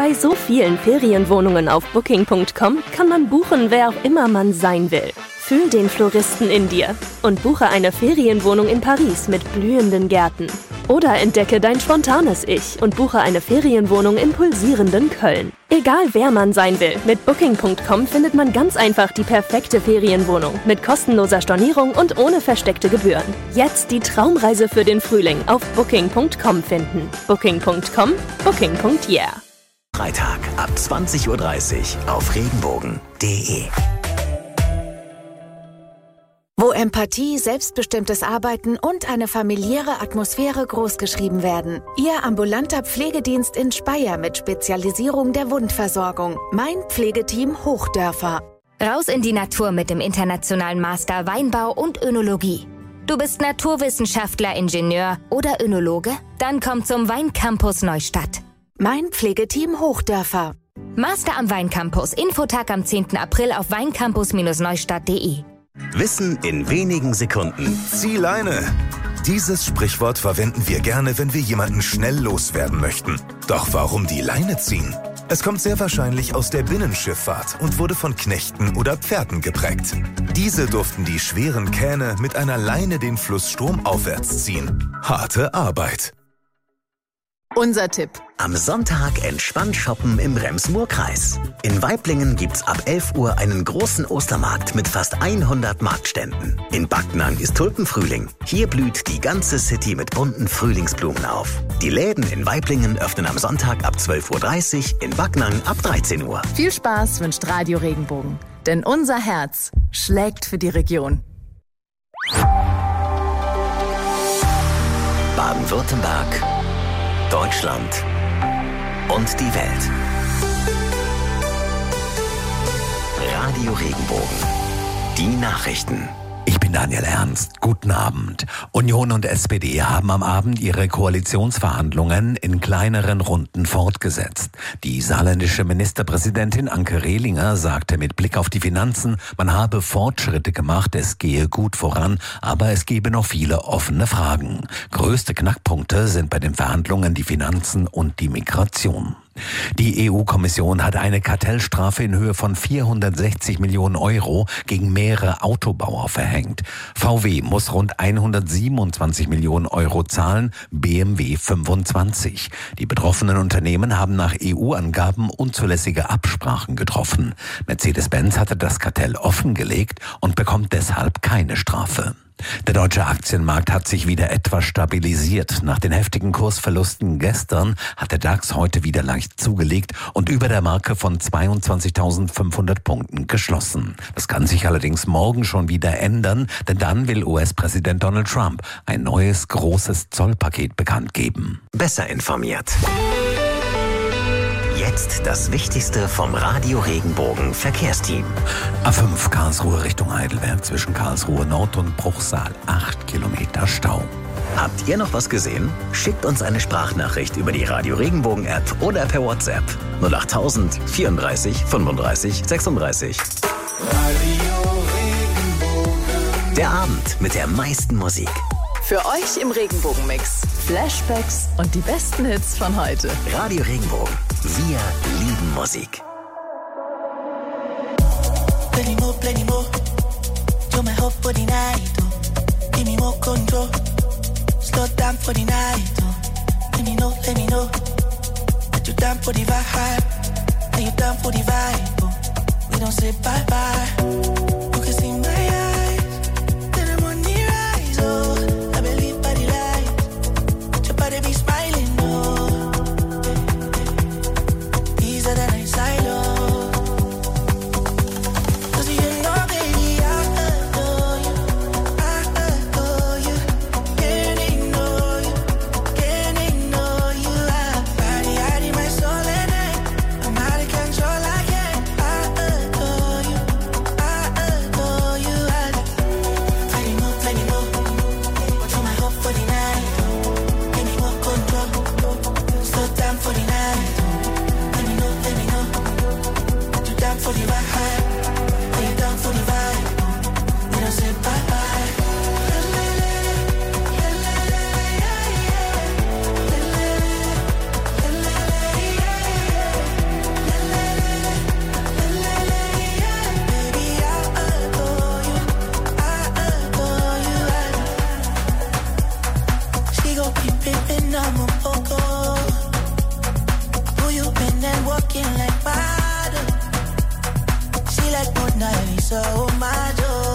Bei so vielen Ferienwohnungen auf Booking.com kann man buchen, wer auch immer man sein will. Fühl den Floristen in dir und buche eine Ferienwohnung in Paris mit blühenden Gärten. Oder entdecke dein spontanes Ich und buche eine Ferienwohnung im pulsierenden Köln. Egal wer man sein will, mit Booking.com findet man ganz einfach die perfekte Ferienwohnung mit kostenloser Stornierung und ohne versteckte Gebühren. Jetzt die Traumreise für den Frühling auf Booking.com finden. Booking.com, Booking.yeah. Freitag ab 20:30 Uhr auf regenbogen.de. Wo Empathie, selbstbestimmtes Arbeiten und eine familiäre Atmosphäre großgeschrieben werden. Ihr ambulanter Pflegedienst in Speyer mit Spezialisierung der Wundversorgung. Mein Pflegeteam Hochdörfer. Raus in die Natur mit dem internationalen Master Weinbau und Önologie. Du bist Naturwissenschaftler, Ingenieur oder Önologe? Dann komm zum Weincampus Neustadt. Mein Pflegeteam Hochdörfer. Master am Weincampus. Infotag am 10. April auf weincampus-neustadt.de. Wissen in wenigen Sekunden. Zieh Leine. Dieses Sprichwort verwenden wir gerne, wenn wir jemanden schnell loswerden möchten. Doch warum die Leine ziehen? Es kommt sehr wahrscheinlich aus der Binnenschifffahrt und wurde von Knechten oder Pferden geprägt. Diese durften die schweren Kähne mit einer Leine den Fluss stromaufwärts ziehen. Harte Arbeit. Unser Tipp. Am Sonntag entspannt shoppen im Rems-Murr-Kreis. In Waiblingen gibt's ab 11 Uhr einen großen Ostermarkt mit fast 100 Marktständen. In Backnang ist Tulpenfrühling. Hier blüht die ganze City mit bunten Frühlingsblumen auf. Die Läden in Waiblingen öffnen am Sonntag ab 12:30 Uhr, in Backnang ab 13 Uhr. Viel Spaß wünscht Radio Regenbogen. Denn unser Herz schlägt für die Region. Baden-Württemberg, Deutschland und die Welt. Radio Regenbogen. Die Nachrichten. Ich bin Daniel Ernst. Guten Abend. Union und SPD haben am Abend ihre Koalitionsverhandlungen in kleineren Runden fortgesetzt. Die saarländische Ministerpräsidentin Anke Rehlinger sagte mit Blick auf die Finanzen, man habe Fortschritte gemacht, es gehe gut voran, aber es gebe noch viele offene Fragen. Größte Knackpunkte sind bei den Verhandlungen die Finanzen und die Migration. Die EU-Kommission hat eine Kartellstrafe in Höhe von 460 Millionen Euro gegen mehrere Autobauer verhängt. VW muss rund 127 Millionen Euro zahlen, BMW 25. Die betroffenen Unternehmen haben nach EU-Angaben unzulässige Absprachen getroffen. Mercedes-Benz hatte das Kartell offengelegt und bekommt deshalb keine Strafe. Der deutsche Aktienmarkt hat sich wieder etwas stabilisiert. Nach den heftigen Kursverlusten gestern hat der DAX heute wieder leicht zugelegt und über der Marke von 22.500 Punkten geschlossen. Das kann sich allerdings morgen schon wieder ändern, denn dann will US-Präsident Donald Trump ein neues großes Zollpaket bekannt geben. Besser informiert. Jetzt das Wichtigste vom Radio Regenbogen Verkehrsteam. A5 Karlsruhe Richtung Heidelberg zwischen Karlsruhe Nord und Bruchsal 8 Kilometer Stau. Habt ihr noch was gesehen? Schickt uns eine Sprachnachricht über die Radio Regenbogen App oder per WhatsApp 08000 34 35 36. Radio Regenbogen. Der Abend mit der meisten Musik. Für euch im Regenbogenmix. Flashbacks und die besten Hits von heute. Radio Regenbogen. Wir lieben Musik. Plenty more. You're my hope for the night. Oh. Give me more control. Slow down for the night. Oh. Let me know. That you down for the vibe. Are you down for the vibe? Oh. We don't say bye bye. You can see my eyes. Then I'm on the rise. Oh, I believe by the light. Your body be smiling. Oh, these are the nights I love. so my door.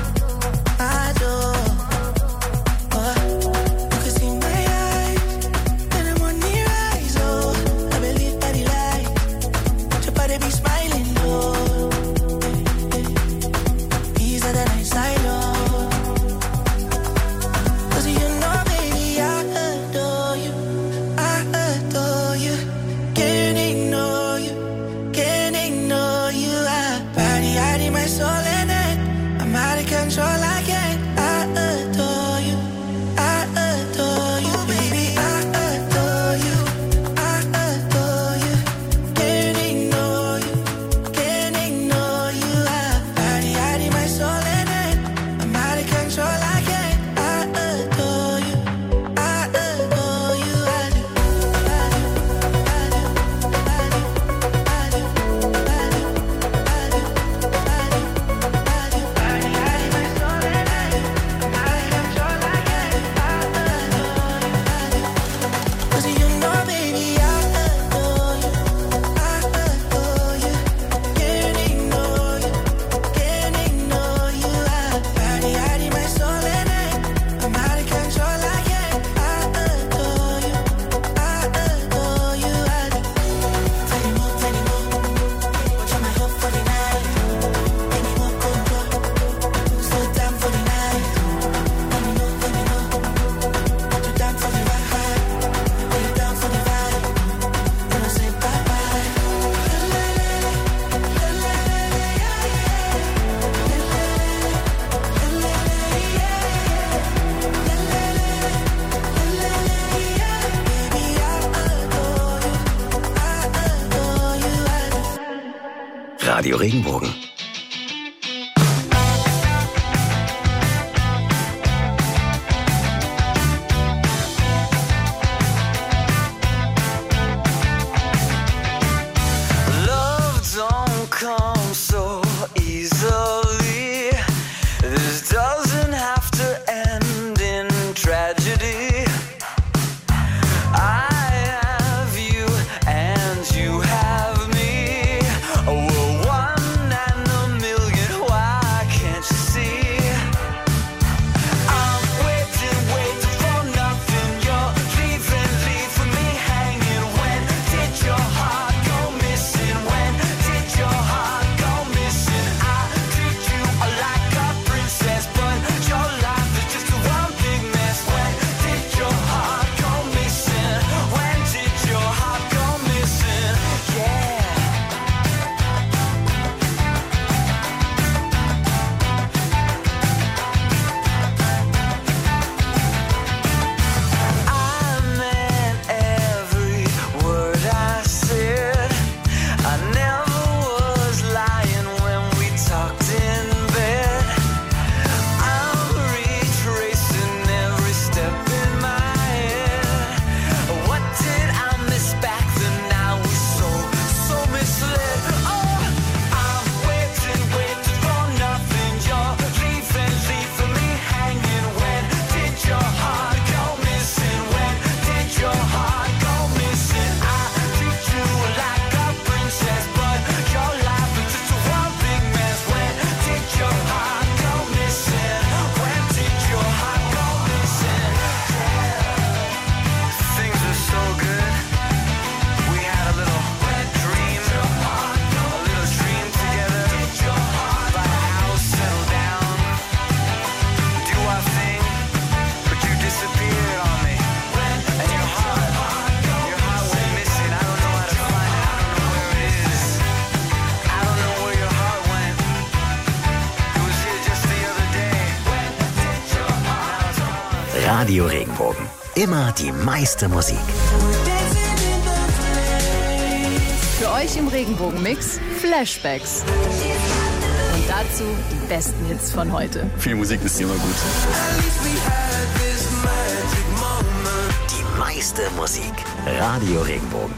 Radio Regenbogen. Radio Regenbogen. Immer die meiste Musik. Für euch im Regenbogen-Mix Flashbacks. Und dazu die besten Hits von heute. Viel Musik ist immer gut. Die meiste Musik. Radio Regenbogen.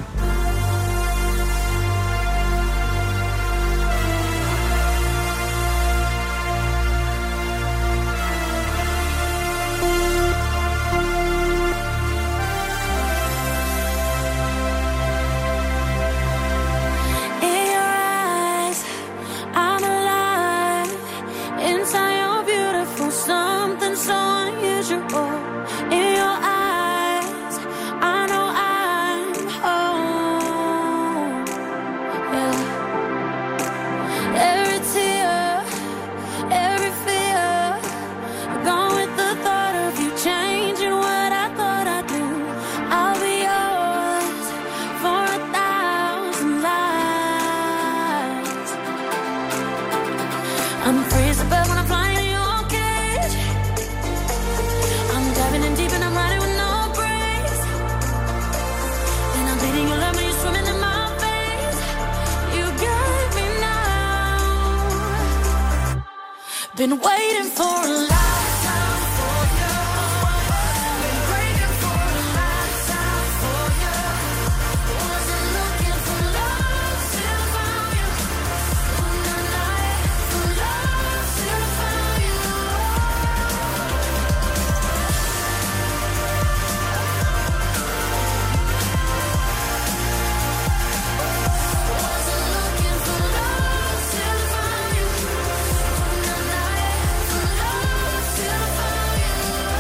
In your eyes, I'm alive. I'm a free as a bird when I'm flying in your cage. I'm diving in deep and I'm riding with no brakes. And I'm bleeding your love when you're swimming in my veins. You got me now. Been waiting for a lifetime for you. Been breaking for a lifetime for you. Wasn't looking for love till I found you. On the night for love till I found you. Wasn't looking for love till I found you. On the night for love till I found you.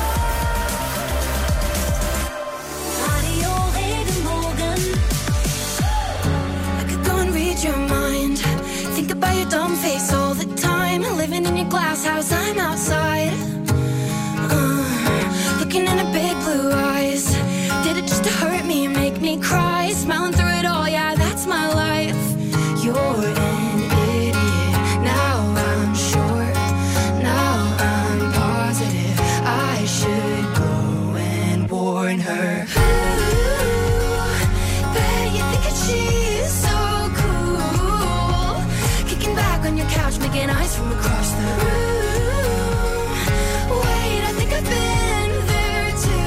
Radio Regenbogen. I could go and read your mind. Think about your dumb face all the time. Living in your glass house, I'm outside. Looking in her big blue eyes. Did it just to hurt me and make me cry? Smiling through it all, yeah, that's my life. You're an idiot. Now I'm sure. Now I'm positive. I should go and warn her. Bet you think that she's so cool. Kicking back on your couch, making eyes from across the room. Wait, I think I've been there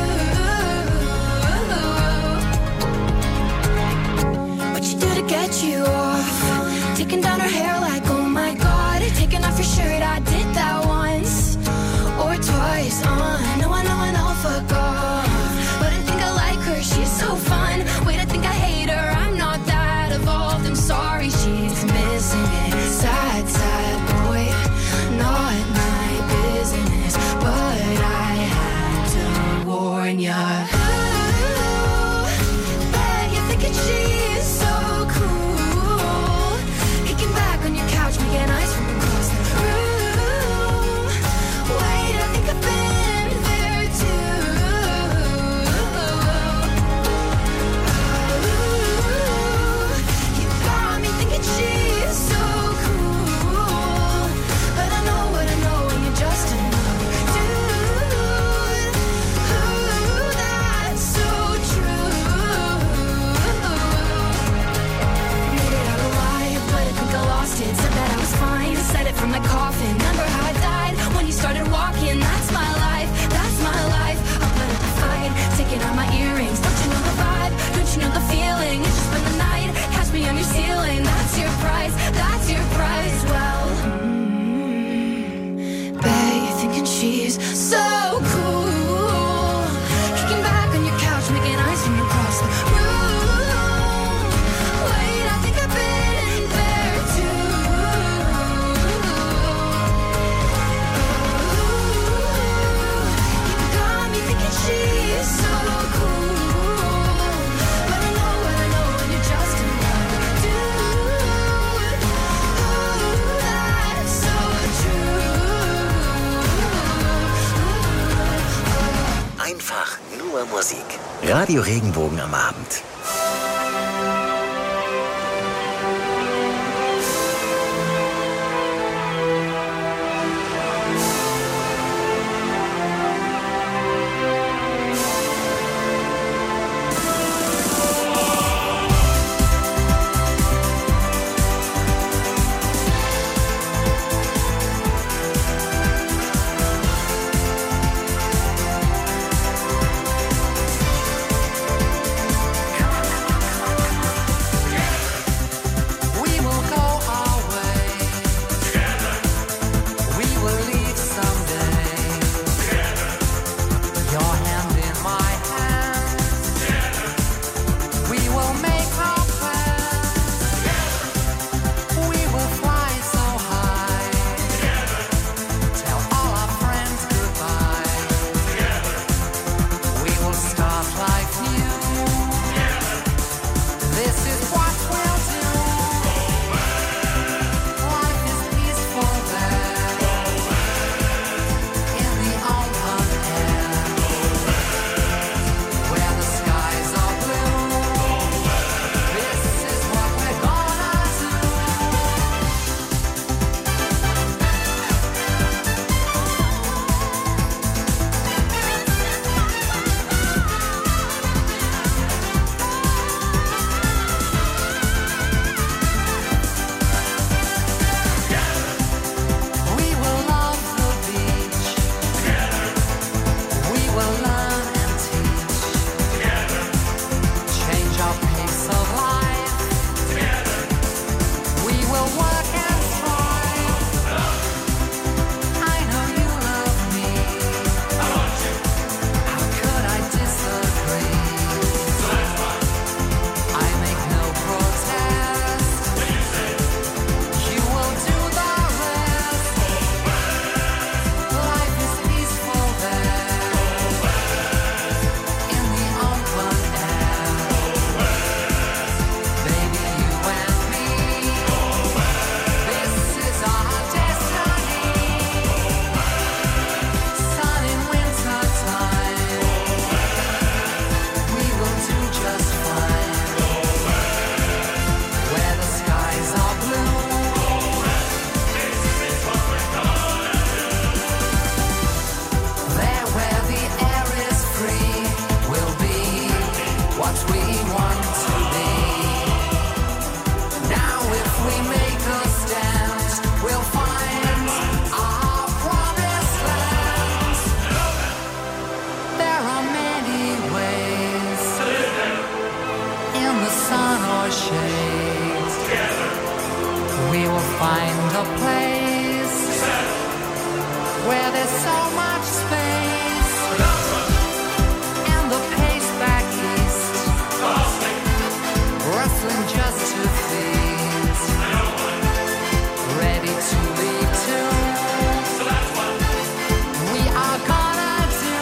too. What you do to get you off? Taking down her hair like, oh my god. Taking off your shirt, I did that once or twice. I know, fuck off. But I think I like her, she's so fun. Wait, I think I hate her, I'm not that evolved. I'm sorry, she's missing it. Sad, sad boy, not my business. But I had to warn ya. Bet you're thinking she's so cool. Kicking back on your couch, making eyes from across the room. Wait, I think I've been there too. You got me thinking she's so cool. But I know what I know, and you're just another dude. That's so true. Made it out alive, but I think I lost it. Said that I was fine, said it from my coffin. Remember how I died when you started walking? That's my life, that's my life. I'll put up a fight, taking out my earrings. Don't you know the vibe? Don't you know the feeling? It's just been the night, catch me on your ceiling. That's your price, that's your price. Well, bet you're thinking she's so cool. Kicking back on your couch, making eyes from across the room. Wait, I think I've been there too. You got me thinking she's so cool. But I know what I know, and you're just another dude. That's so true. Einfach nur Musik. Radio Regenbogen am Abend. Come find a place where there's so much space and the pace back east, rustling just to feet, ready to leave too. We are gonna do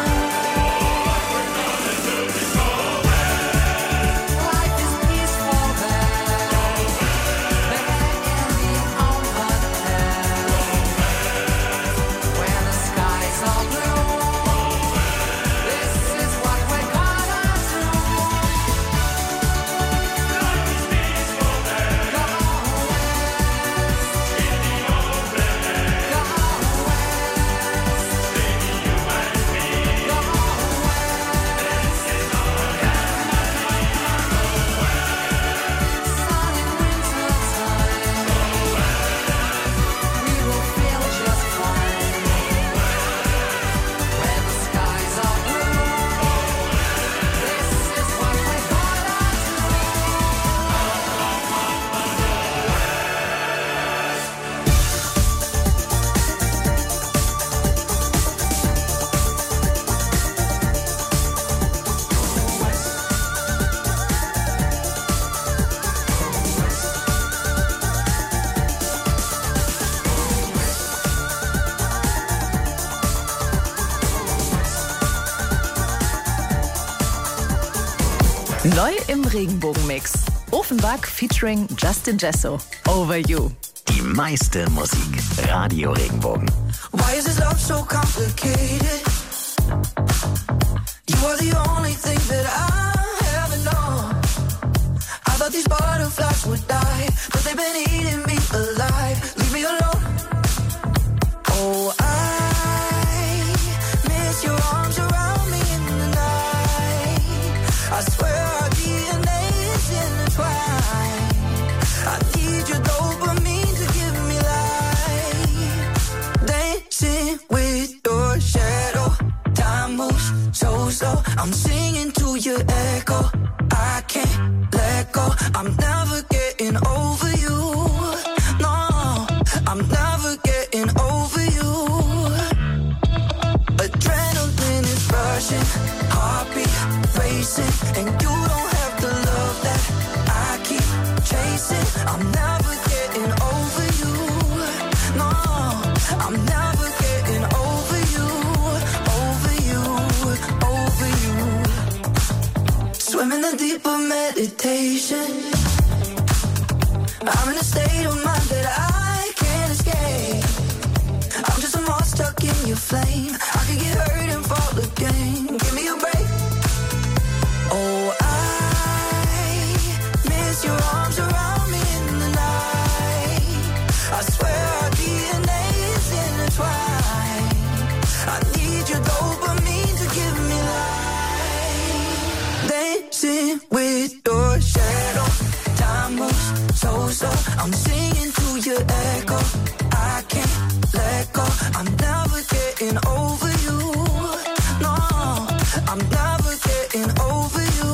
life is peaceful there in the open air, where the skies are blue. This is what we're gonna do. Life is peaceful there. Go west in the open air. Go west, baby, you and me. Go west, this is our sun in winter time. We will feel just fine. Where the skies are blue. This is what we're gonna Neu im Regenbogenmix. Ofenbach featuring Justin Jesso. Over You. Die meiste Musik. Radio Regenbogen. Why is this love so complicated? You are the only thing that I ever know. I thought these butterflies would die, but they've been eating me alive. Leave me alone. Oh, I miss your arms around me in the night. I swear our DNA is intertwined. I need your dopamine to give me life. Dancing with your shadow. Time moves so slow. I'm singing to your echo. I can't let go. I'm never getting over you. No, I'm never getting over you. Adrenaline is rushing, heartbeat racing, and you don't have the love that I keep chasing. I'm never getting over you. No, I'm never getting over you, over you, over you. Swim in the deep of meditation. I'm in a state of mind that I can't escape. I'm just a moth stuck in your flame. I could get hurt and fall again. Give me a break. Oh, I miss your arms around me in the night. I swear our DNA is intertwined. I need your dopamine to give me life. Dancing with your shadow. Time moves so slow. I'm singing to your echo. I can't let go. I'm never getting over you. No, I'm never getting over you.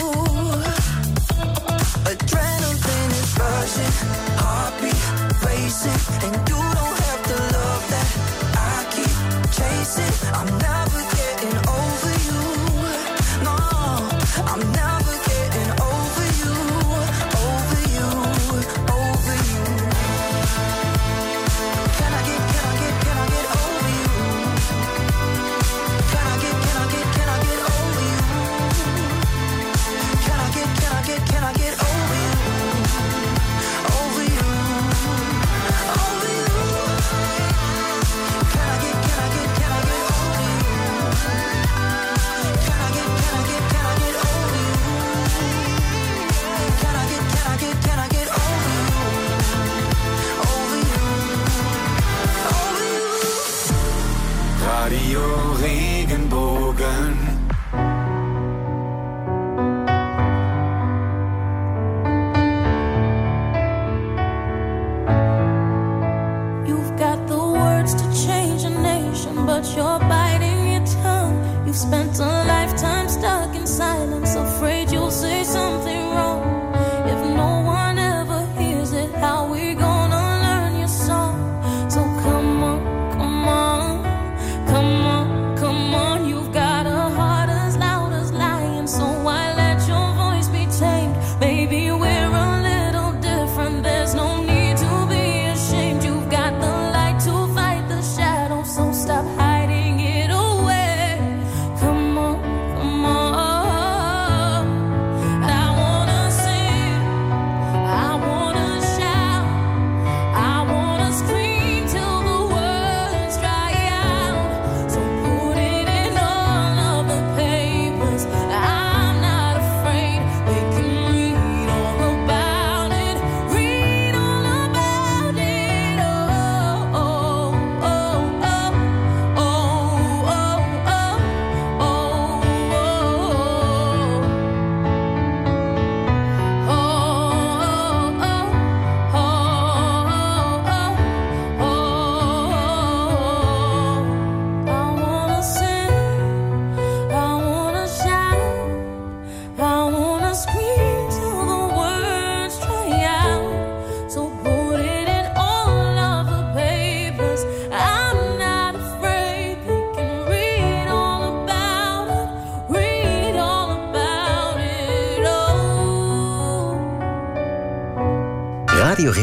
Adrenaline is rushing, heartbeat racing, and you don't have the love that I keep chasing. I'm never getting over you. No, I'm never getting over you, over you, over you. Can I get over you? Can I get over you? Can I get over you? Over you, over you. Can I get over you?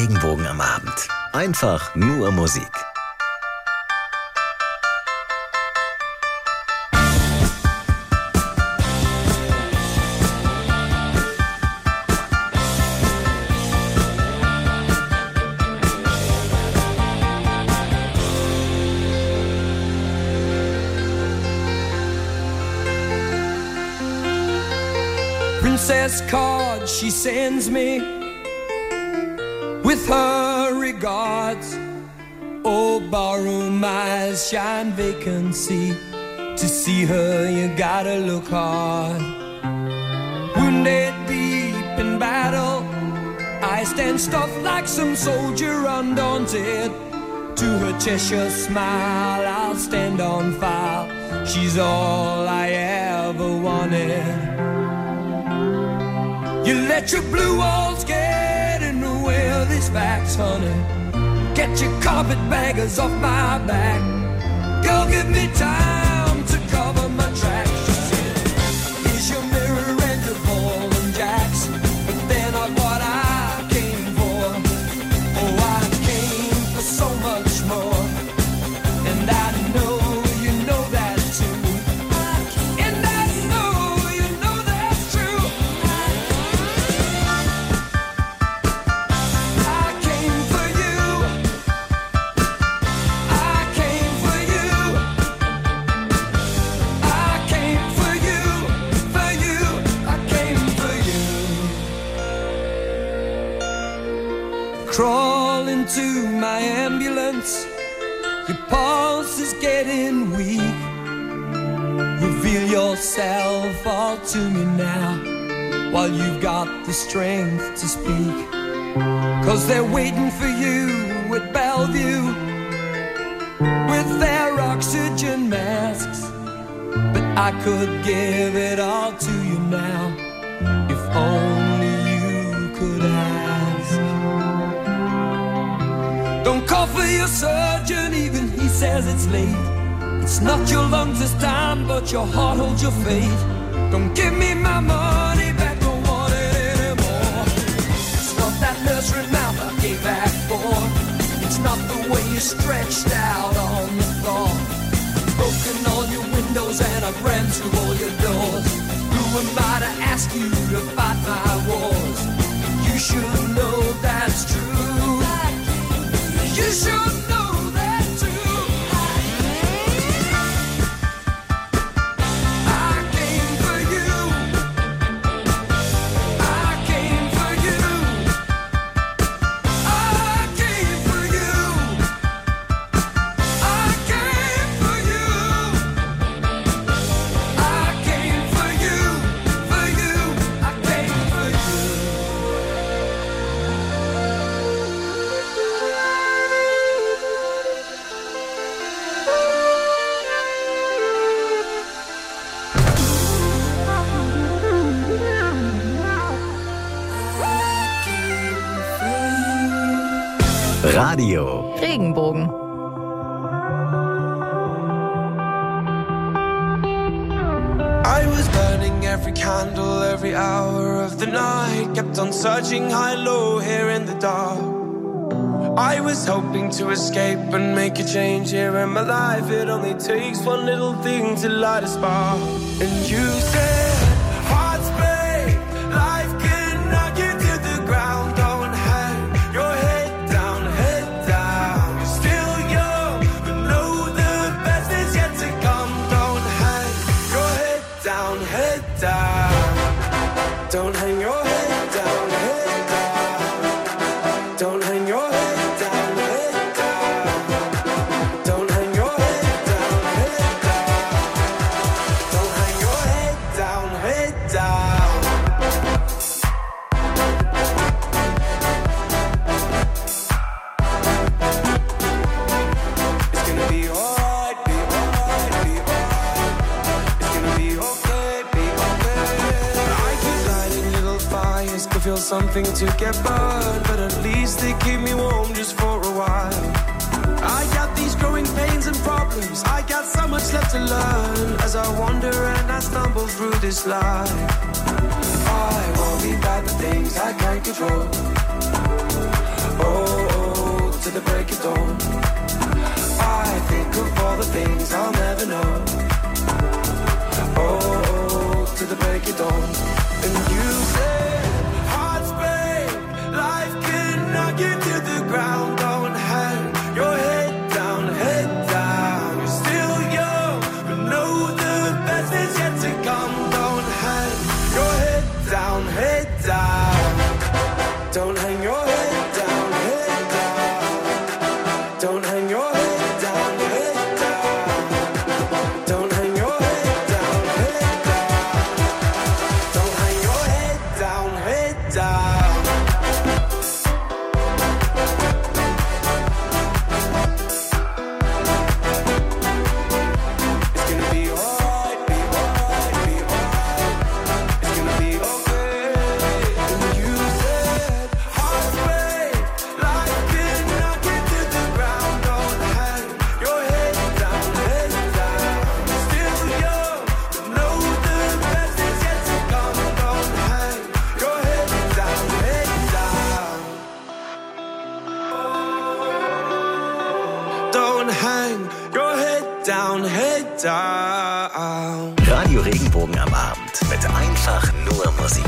Regenbogen am Abend. Einfach nur Musik. Princess card she sends me with her regards. Oh, barroom eyes shine vacancy. To see her you gotta look hard. Wounded deep in battle, I stand stuffed like some soldier undaunted. To her Cheshire smile I'll stand on file. She's all I ever wanted. You let your blue walls get in the way of these facts, honey. Get your carpetbaggers off my back. Girl, give me time to cover my tracks. She said, here's your mirror and your ball and jacks. But they're not what I came for. Oh, I came for so much more. And I know you know that too. And I know you know that's true. I came for you. I came for you. I came for you. For you. I came for you. Crawl into my ambulance. Your pulse is getting weak. Reveal yourself all to me now, while you've got the strength to speak. 'Cause they're waiting for you at Bellevue with their oxygen masks. But I could give it all to you now, if only you could ask. Don't call for your surgeon, even he says it's late. It's not your lungs this time, but your heart holds your fate. Don't give me my money back, don't want it anymore. It's not that nursery mouth I gave back for. It's not the way you stretched out on the floor. Broken all your windows and I've ran through all your doors. Who am I to ask you to fight my wars? You should know that's true. You should know that too. I came for you. I came for you. I came for you. I came for you. I came for you. For you. I came for you. Radio. Regenbogen. I was burning every candle, every hour of the night. Kept on searching high, low, here in the dark. I was hoping to escape and make a change here in my life. It only takes one little thing to light a spark. And you said, hearts break, life can knock you to the ground. Don't hang your head down, head down. You're still young, but know the best is yet to come. Don't hang your head down, head down. Don't hang your head down, head down. Don't hang your head down, head down. Don't hang your head down, head down. Don't hang your head down, head down. It's gonna be alright, be alright, be alright. It's gonna be okay, be okay. I keep lighting little fires to feel something to get burned, but at least they keep me warm just for a while. I got these growing pains and problems. I got so much left to learn as I wander and I stumble through this life. I worry about the things I can't control. Oh, to the break of dawn. I think of all the things I'll never know. Oh, to the break of dawn. And you said, hearts break, life can knock you to the ground. Don't hang your head down, head down. You're still young, but know the best is yet to come. Don't hang your head down, head down. Don't hang your head down, head down. Don't hang your head down, head down. Don't hang your head down, head down. Don't hang your head down, head down. It's gonna be alright, be alright, be alright. It's gonna be okay. And you said, hearts break, life can knock you to the ground. Don't hang your head down, head down. You're still young, but know the best is yet to come. Don't hang your head down, head down. Don't hang your head down, head down. Radio Regenbogen am Abend mit einfach nur Musik.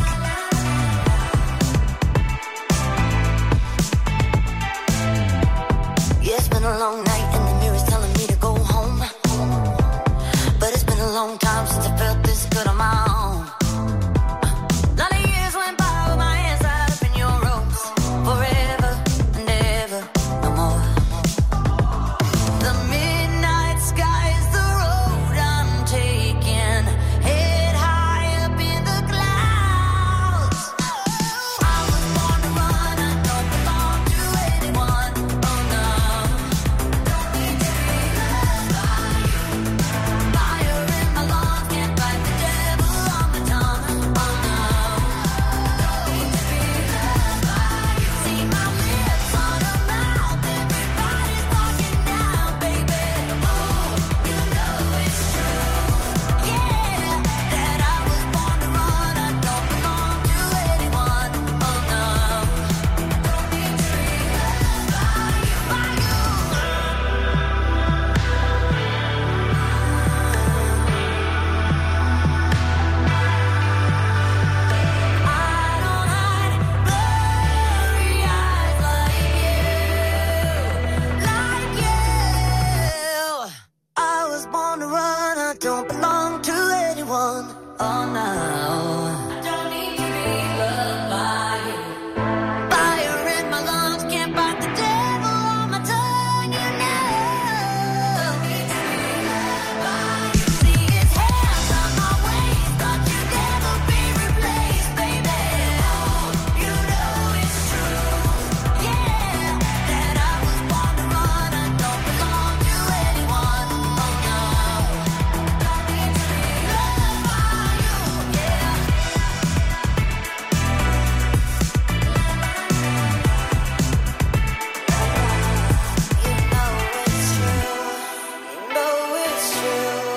Yeah, it's been a long night and the mirror's telling me to go home. But it's been a long time since I felt this good on my own. Lot of years went by with my hands tied up in your ropes. Forever and ever, no more. The midnight sky is the road I'm taking. Head high up in the clouds. I was born to run, I don't belong to anyone. Oh no. Don't need to be loved by you. Fire in my lungs, can't fight the devil on my tongue. Oh no. Don't need to be loved by you. See my lips on a mouth, everybody's talking now, baby. Oh, you know it's true. Yeah, that I was born to run, I don't belong to anyone. Oh no. Don't need to be loved by you, by you. I don't hide blurry eyes like you. I was born to run, I don't belong to anyone. Oh no. Don't need to be loved by you. Fire in my lungs, can't fight the devil on my tongue, you know. Don't need to be loved by you. See his hands on my waist, thought you'd never be replaced, baby. Oh, you know it's true. Yeah, that I was born to run, I don't belong to anyone. Oh no. Don't need to be loved by you. Yeah. You know it's true. You know it's true.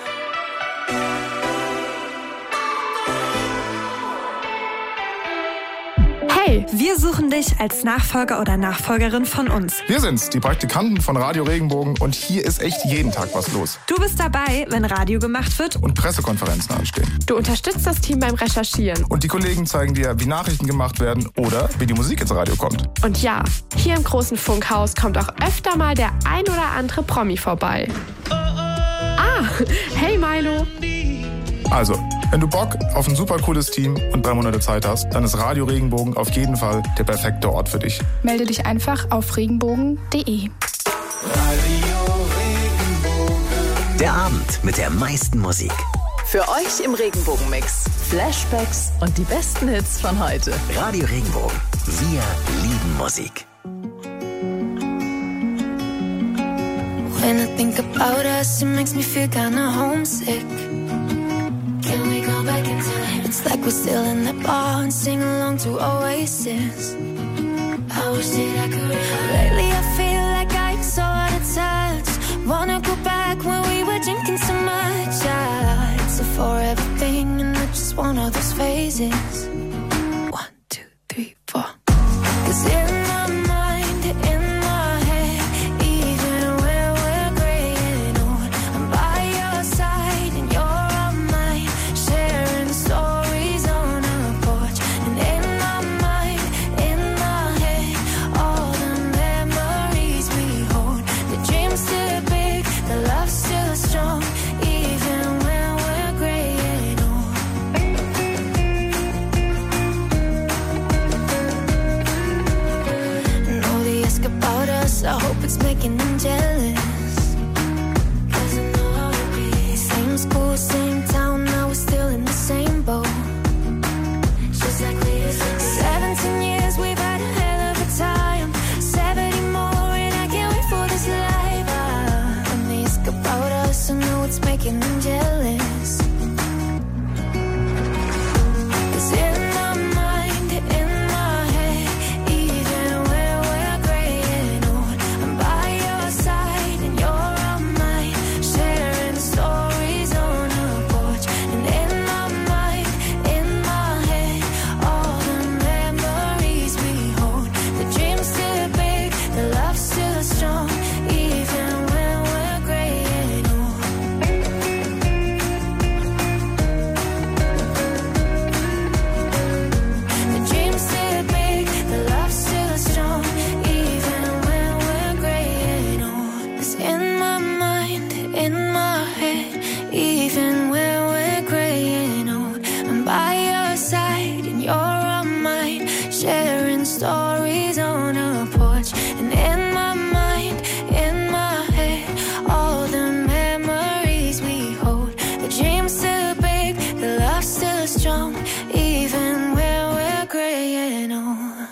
Hey, wir suchen dich als Nachfolger oder Nachfolgerin von uns. Wir sind's, die Praktikanten von Radio Regenbogen und hier ist echt jeden Tag was los. Du bist dabei, wenn Radio gemacht wird. Und Pressekonferenzen anstehen. Du unterstützt das Team beim Recherchieren. Und die Kollegen zeigen dir, wie Nachrichten gemacht werden oder wie die Musik ins Radio kommt. Und ja, hier im großen Funkhaus kommt auch öfter mal der ein oder andere Promi vorbei. Ah, hey Milo. Also, wenn du Bock auf ein super cooles Team und 3 Monate Zeit hast, dann ist Radio Regenbogen auf jeden Fall der perfekte Ort für dich. Melde dich einfach auf regenbogen.de. Der Abend mit der meisten Musik. Für euch im Regenbogenmix Flashbacks und die besten Hits von heute. Radio Regenbogen. Wir lieben Musik. When I think about us, it makes me feel kinda homesick. Can we go back in time? It's like we're still in that bar and sing along to Oasis. I wish that I could. Lately I feel like I'm so out of touch. Wanna go back when we were drinking so much. It's a forever thing and I just want all those phases. 1, 2, 3, 4. 'Cause in my mind what's making them jealous. 'Cause I know how it be. Same school, same town, now we're still in the same boat. Just like we used to be. 17 years, we've had a hell of a time. 70 more, and I can't wait for this life. When they ask about us, I know it's making them jealous. 'Cause in my mind, in my head, even when we're graying old, I'm by your side and you're on mine, sharing stories on a porch. And in my mind, in my head, all the memories we hold. The dream's still big, the love's still strong, even when we're graying old. The dream's still big, the love's still strong, even when we're graying old. 'Cause in my mind, in my head, even when we're graying old, I'm by your side and you're on mine, sharing stories on a porch. And in my mind, in my head, all the memories we hold. The dream's still big, the love's still strong, even when we're graying old.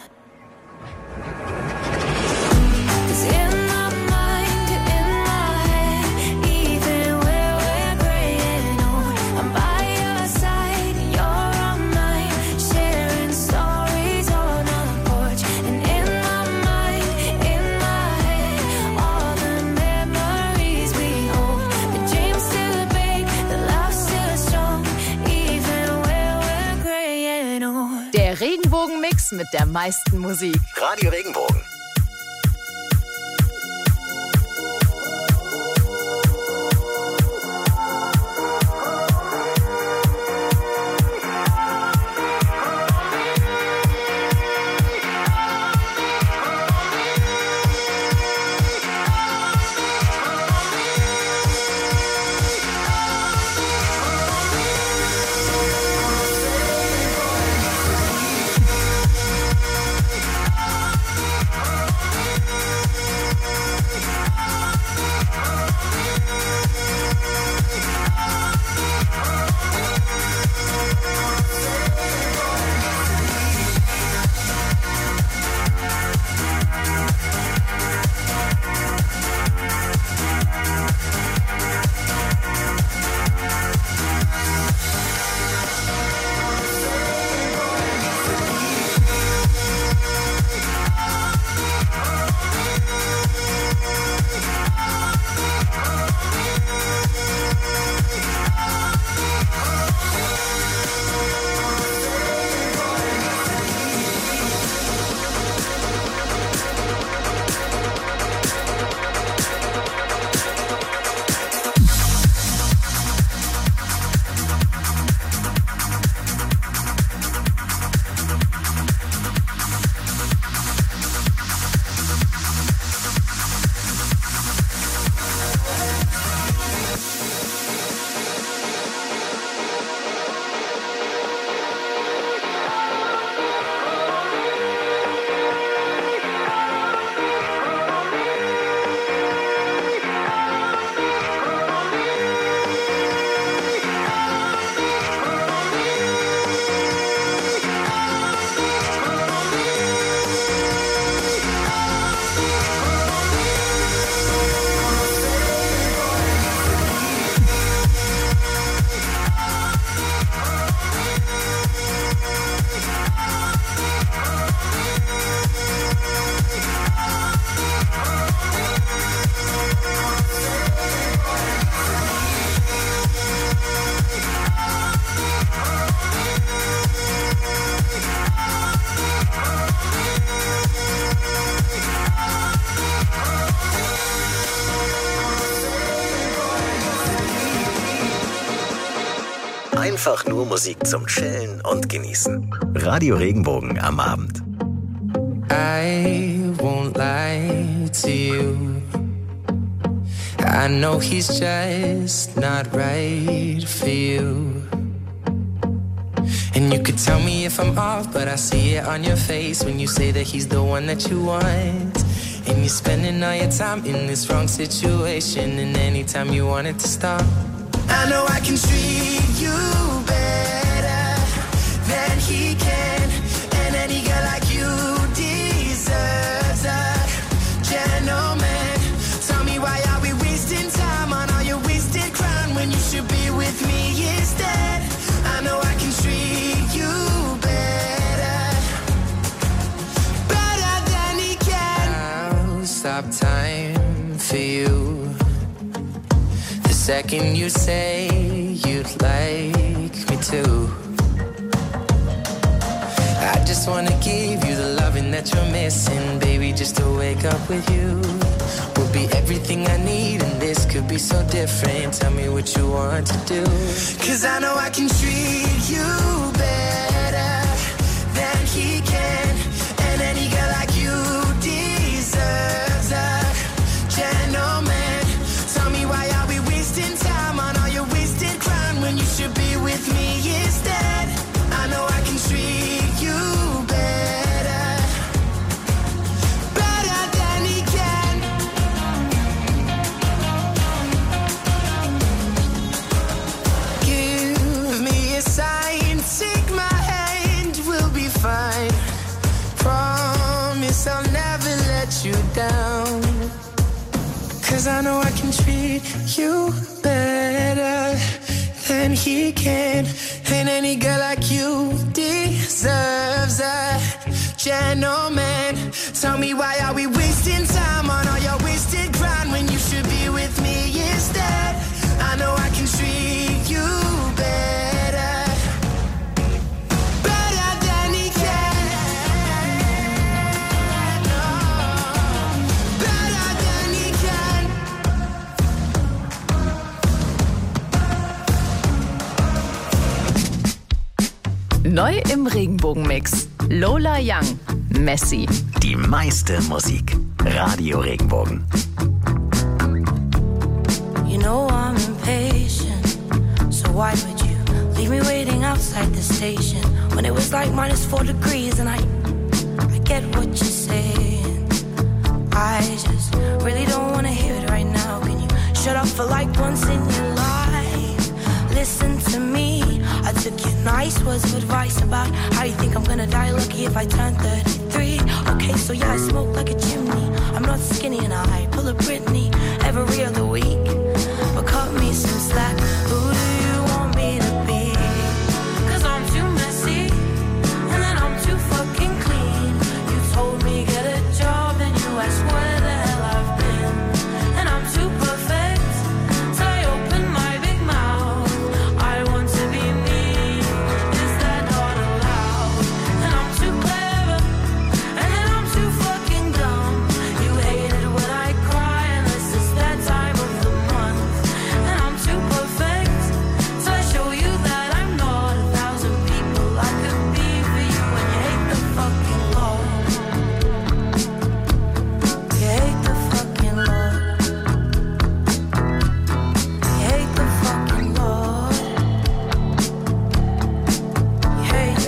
'Cause in my mind, in my head, even when we're graying old, I'm by your side and you're on mine, sharing stories on a porch. And in my mind, in my head, all the memories we hold. The dream's still big, the love's still strong, even when we're graying old. Der Regenbogen-Mix mit der meisten Musik. Radio Regenbogen. Einfach nur Musik zum Chillen und Genießen. Radio Regenbogen am Abend. I won't lie to you. I know he's just not right for you. And you could tell me if I'm off, but I see it on your face when you say that he's the one that you want. And you're spending all your time in this wrong situation. And anytime you want it to stop, I know I can treat you better than he can. And any girl like you deserves a gentleman. Tell me, why are we wasting time on all your wasted crown when you should be with me instead? I know I can treat you better, better than he can. I'll stop time for you the second you say you'd like me to. I just wanna give you the loving that you're missing, baby. Just to wake up with you will be everything I need, and this could be so different. Tell me what you want to do, 'cause I know I can treat you better than he can. And any girl like you deserves a gentleman. Tell me, why are we wasting time on all your wasted crown when you should be with me instead? I know I can treat you better, better than he can. Give me a sign, take my hand, we'll be fine. Promise I'll never let you down, 'cause I know I can treat you better than he can. And any girl like you deserves a gentleman. Tell me, why are we wasting time on all your wasted grind when you should be with me instead? I know I can treat you better, better than he can. Better than he can. Neu im Regenbogenmix. Lola Young, Messi. Die meiste Musik. Radio Regenbogen. You know I'm impatient, so why would you leave me waiting outside the station when it was like -4 degrees? And I get what you're saying. I just really don't want to hear it right now. Can you shut up for like once in your life? Listen to me. I took your nice words of advice about how you think I'm gonna die lucky if I turn 33. Okay, so yeah, I smoke like a chimney. I'm not skinny and I pull a Britney every other week. But cut me some slack. Who do you want me to be? 'Cause I'm too messy, and then I'm too fucking clean. You told me get a job, and you asked where the hell I've been. And I'm too perfect, so I open my big mouth. I want to be me, is that not allowed? And I'm too clever, and then I'm too fucking dumb. You hate it when I cry, unless it's that time of the month. And I'm too perfect, so I show you that I'm not 1,000 people I could be for you. And you hate the fucking Lord. You hate the fucking Lord. You hate the fucking Lord. You hate.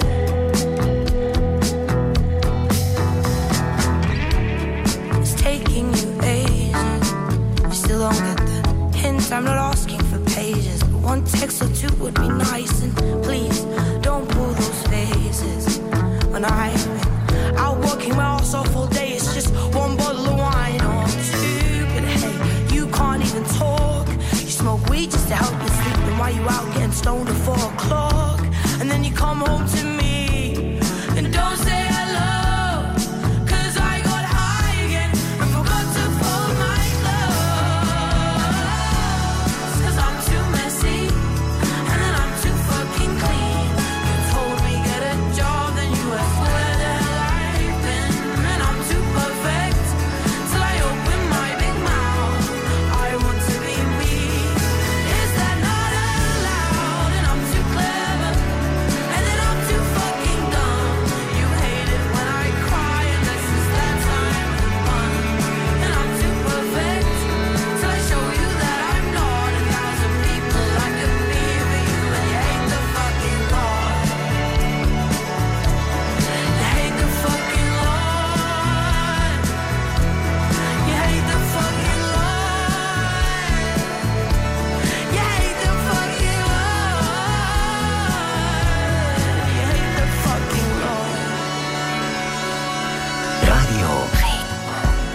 It's taking you ages. You still don't get the hint. I'm not asking for pages, but one text or two would be nice. And please don't pull those faces. When I've been out working my ass off all day, it's just one bottle of wine or two. But hey, you can't even talk. You smoke weed just to help you sleep. Then why you out getting stoned at 4 o'clock? And then you come home to me and don't say hello. 'Cause I got high again and forgot to fold my clothes. 'Cause I'm too messy, and then I'm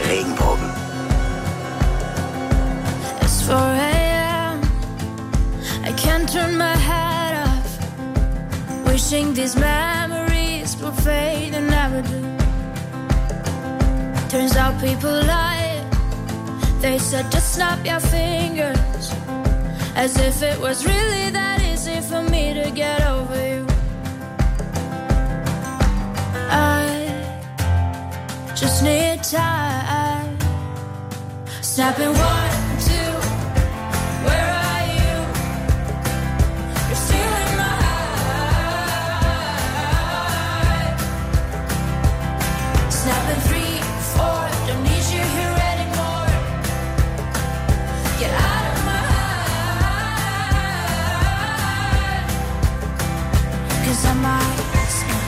Regenbogen. It's 4 a.m. I can't turn my head off. Wishing these memories will fade and never do. Turns out people lie. They said just snap your fingers, as if it was really that easy for me to get over you. I just need time. Snapping 1, 2. Where are you? You're still in my heart. Snapping 3, 4. Don't need you here anymore. Get out of my heart. 'Cause I might snap.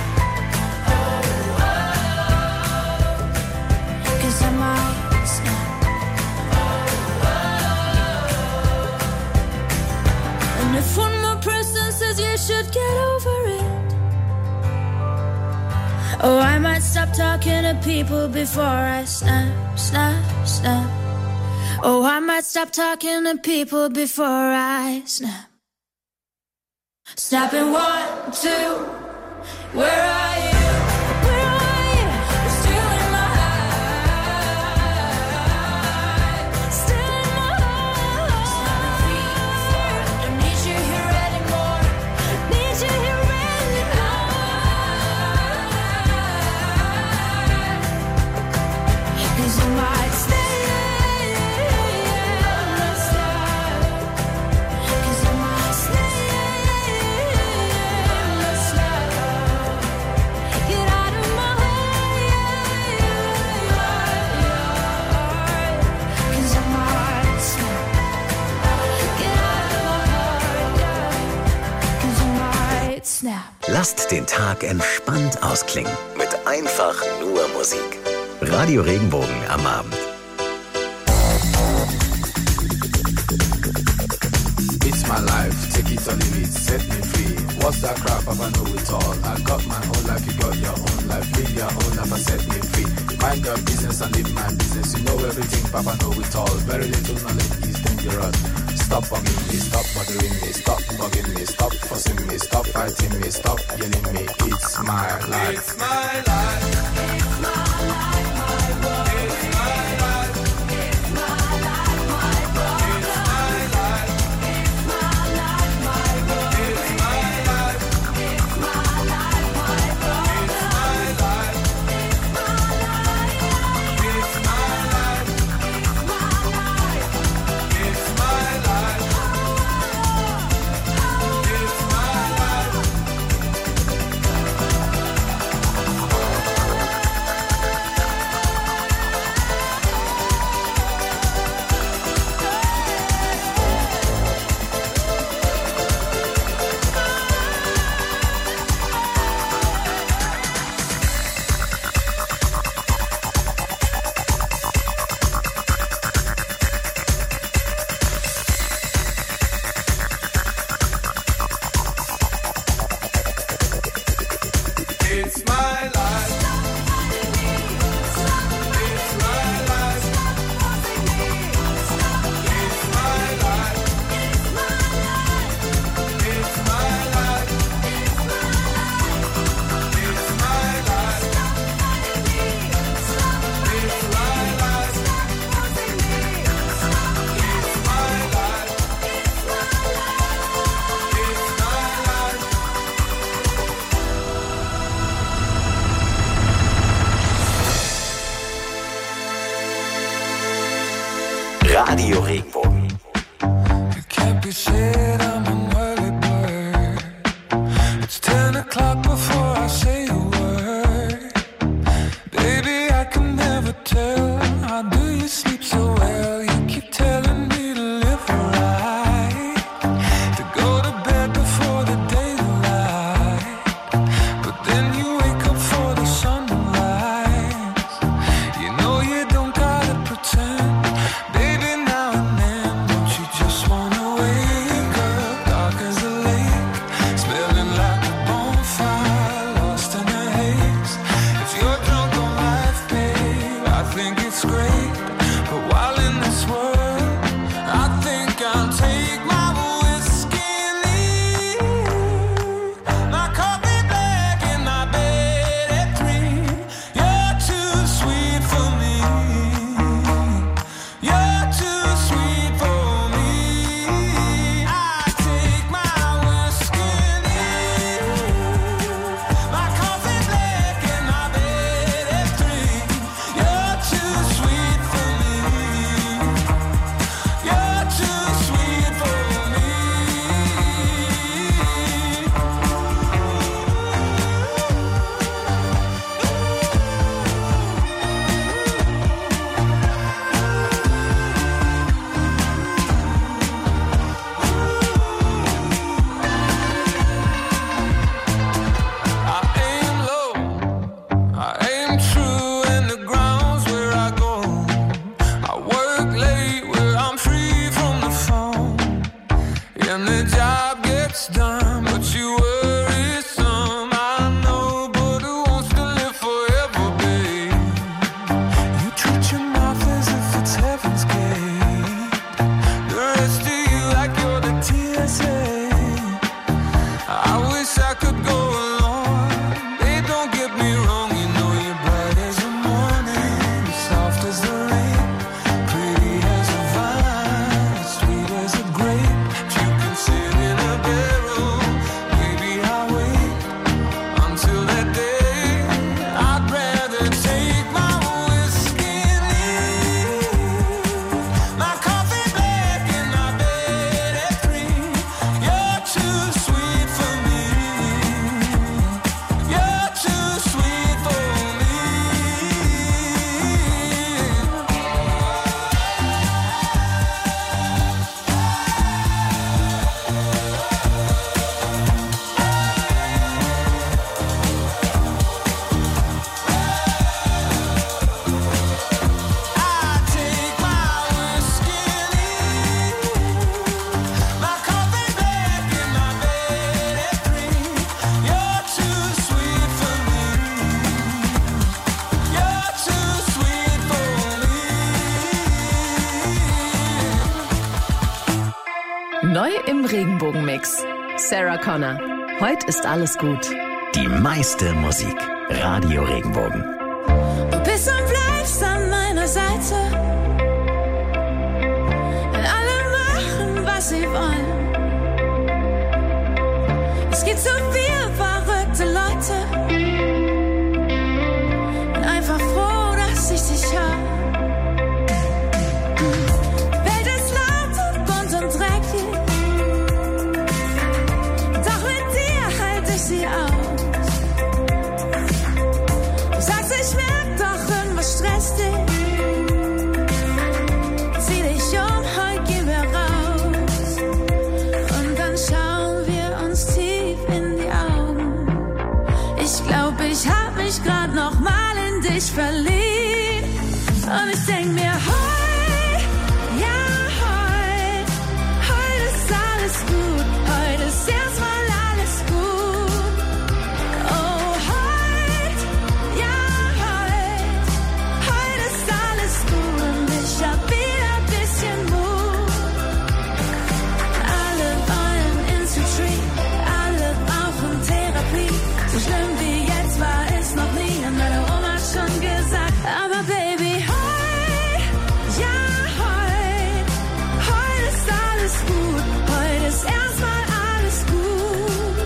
Cause I might snap. And if one more person says you should get over it, oh, I might stop talking to people before I snap, snap, snap. Oh, I might stop talking to people before I snap. Snapping 1, 2. Where are you? Where are you? You're still in my heart. Still in my heart. Snapping 3, 4. Don't need you here anymore. Need you here anymore. 'Cause I might stay. Cause I might stay. Get out of my heart. 'Cause I might snap. Get out of my heart. 'Cause I might snap. Lasst den Tag entspannt ausklingen mit einfach nur Musik. Radio Regenbogen am Abend. It's my life, take it or leave it, set me free. What's that crap? I know it all. I got my own life, you got your own life. Live your own life and set me free. Mind your business and live my business. You know everything, Papa know it all. Very little knowledge is dangerous. Stop bugging me, stop bothering me, stop bugging me, stop fussing me, stop fighting me, stop yelling me. It's my life. It's my life. It's my life, my world. It's my life. It's my life, my world. It's my life. It's my life, my world. It's my life. It's my life, my world. It's my life. It's my life. It's my life. It's my life. It's my life. It's my life. It's my life. It's my life. It's my life. It's my life. It's my life. It's my life. It's my life. Radio Regenbogen. Can't be said I'm an early bird. It's 10 o'clock before I say a word. Baby, I can never tell. How do you sleep so well? You keep telling me to live right, to go to bed before the daylight. But then you wake up for the sunrise. You know you don't gotta pretend. Baby, now and then, don't you just wanna wake up dark as a lake, smelling like a bonfire, lost in a haze. If you're drunk on life, babe, I think it's great. But while in this world, I think I'll take my whiskey and leave. My coffee black and my bed at 3. You're too sweet for me. You're too sweet for me. I take my whiskey and leave. My coffee black and my bed at 3. You're too sweet for me. You're too sweet for me. I aim low, I aim true, and the ground's where I go. I work late where I'm free from the phone, and the job gets done, but you worry some. I know, but who wants to live forever, babe? You treat your mouth as if it's heaven's gate. The rest of you like you're the TSA. I wish I could go along. Hey, don't get me wrong, you know you're bright as the morning, soft as the rain, pretty as a vine, sweet as a grape. If you can sit in a barrel, maybe I'll wait until that day. I'd rather take my whiskey and leave. My coffee black and my bed at 3. You're too sweet for me. You're too sweet for me. I take my whiskey and leave. My coffee black and my bed at 3. You're too sweet for me. You're too sweet for me. Neu im Regenbogenmix. Sarah Connor. Heute ist alles gut. Die meiste Musik. Radio Regenbogen. Du bist und bleibst an meiner Seite. Wenn alle machen, was sie wollen. Es gibt so viele verrückte Leute. Bin einfach froh, dass ich dich hab. Welt ist laut und bunt und dreckig. Doch mit dir halte ich sie aus. Du sagst, ich merk doch, irgendwas stresst dich. Zieh dich um, heute gehen wir raus. Und dann schauen wir uns tief in die Augen. Ich glaub, ich hab mich grad noch mal in dich verliebt. Und ich denk mir, heut, ja heut, heut ist alles gut. Heute ist erstmal alles gut. Oh, heut, ja heut, heut ist alles gut. Und ich hab wieder ein bisschen Mut. Alle wollen ins Retreat, alle brauchen Therapie. So schlimm wie jetzt war es noch nie, und meine Oma hat schon gesagt. Aber Baby, heut, ja heut, heut ist alles gut. Heute ist erstmal alles gut.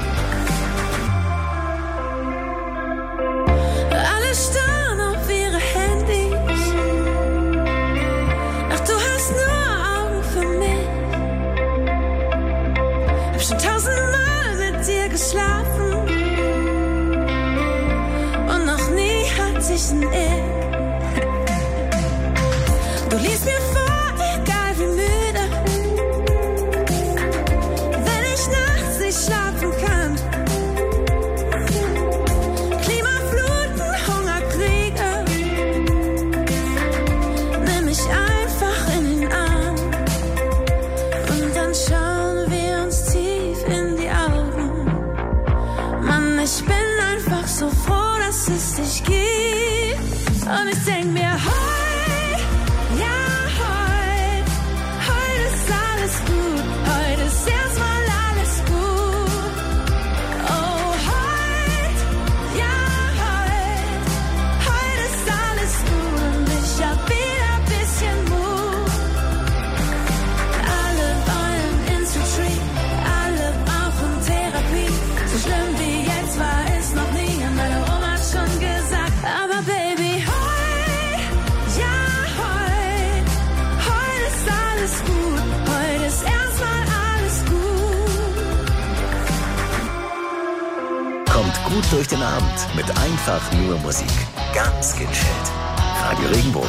Alle starren auf ihre Handys. Ach, du hast nur Augen für mich. Hab schon 1000-mal mit dir geschlafen. Und noch nie hatte ich ein Ich. Du liest mir vor, egal wie müde. Wenn ich nachts nicht schlafen kann. Klimafluten, Hungerkriege. Nimm mich einfach in den Arm. Und dann schauen wir uns tief in die Augen. Mann, ich bin einfach so froh, dass es dich gibt. Und ich denk mir, heut, gut durch den Abend mit einfach nur Musik. Ganz gechillt. Radio Regenbogen.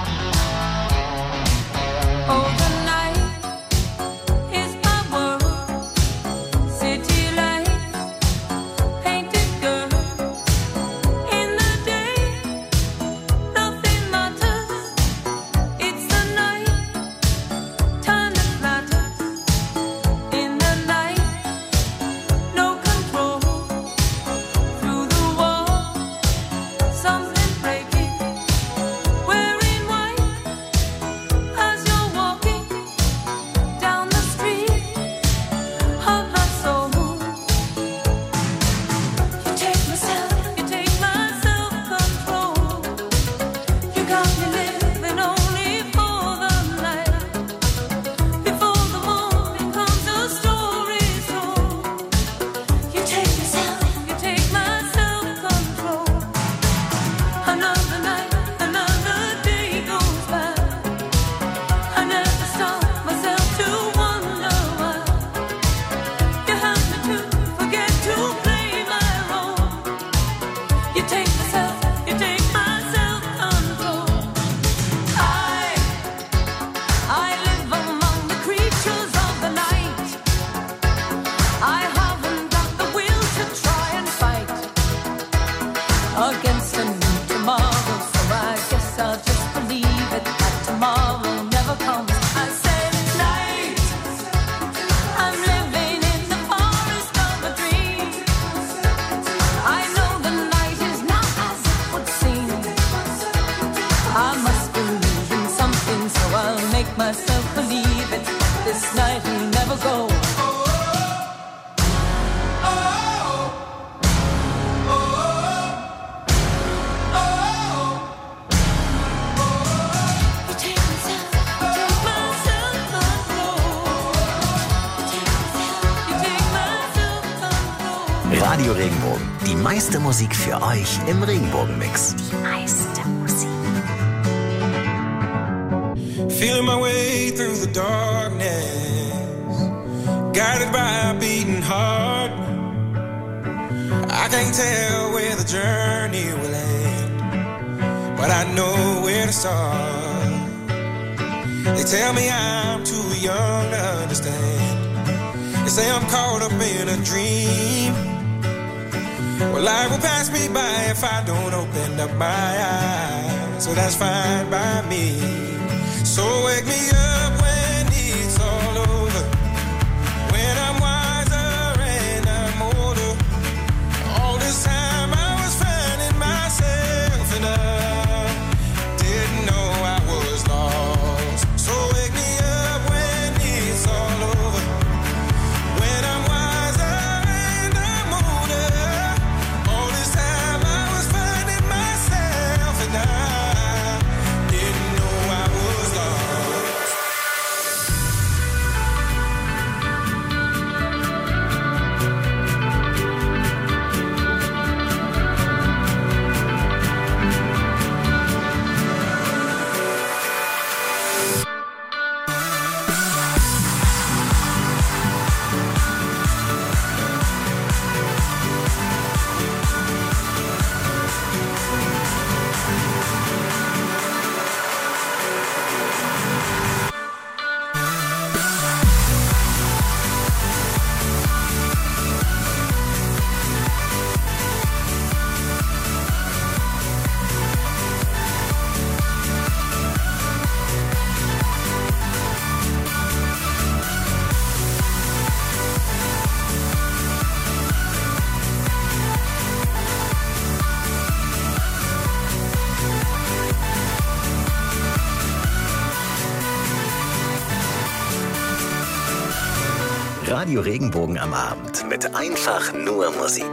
Radio Regenbogen. Die meiste Musik für euch im Regenbogen-Mix. Die meiste Musik. Feeling my way through the darkness, guided by a beating heart. I can't tell where the journey will end, but I know where to start. They tell me I'm too young to understand. They say I'm caught up in a dream. Well, life will pass me by if I don't open up my eyes. So that's fine by me. So wake me up when it's all over, when I'm wiser and I'm older. All this time I was finding myself and I didn't know I was lost. So wake me up when it's all over, when I'm wiser and I'm older. All this time I was finding myself and I didn't know I was lost. Radio Regenbogen am Abend mit einfach nur Musik.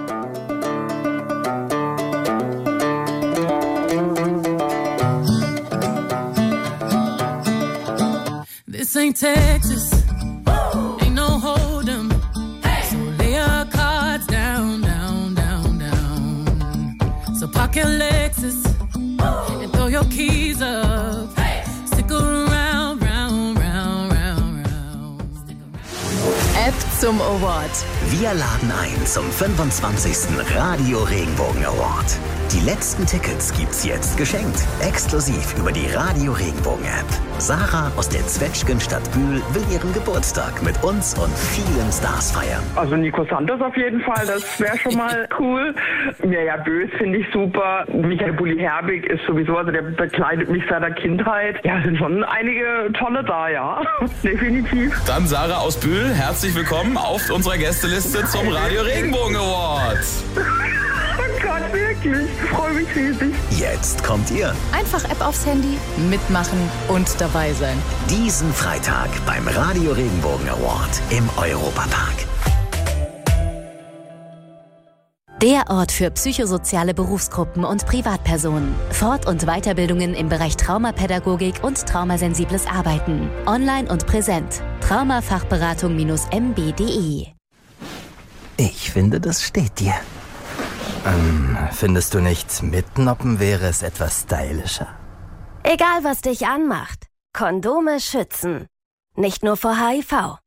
This ain't Texas, ain't no hold'em. So lay your cards down, down, down, down. So park your Lexus and throw your keys up. Stick around, round, round, round, round. App zum Award. Wir laden ein zum 25. Radio Regenbogen Award. Die letzten Tickets gibt's jetzt geschenkt. Exklusiv über die Radio Regenbogen App. Sarah aus der Zwetschgenstadt Bühl will ihren Geburtstag mit uns und vielen Stars feiern. Also Nico Santos auf jeden Fall, das wäre schon mal cool. Mirja Bös finde ich super. Michael Bulli-Herbig ist sowieso, also der begleitet mich seit der Kindheit. Ja, sind schon einige tolle da, ja. Definitiv. Dann Sarah aus Bühl, herzlich willkommen auf unserer Gästeliste zum Radio Regenbogen Award. Oh Gott, wirklich. Ich freue mich riesig. Jetzt kommt ihr. Einfach App aufs Handy, mitmachen und dabei sein. Diesen Freitag beim Radio Regenbogen Award im Europapark. Der Ort für psychosoziale Berufsgruppen und Privatpersonen. Fort- und Weiterbildungen im Bereich Traumapädagogik und traumasensibles Arbeiten. Online und präsent. Traumafachberatung-mb.de. Ich finde, das steht dir. Findest du nicht, mitnoppen wäre es etwas stylischer? Egal, was dich anmacht. Kondome schützen. Nicht nur vor HIV.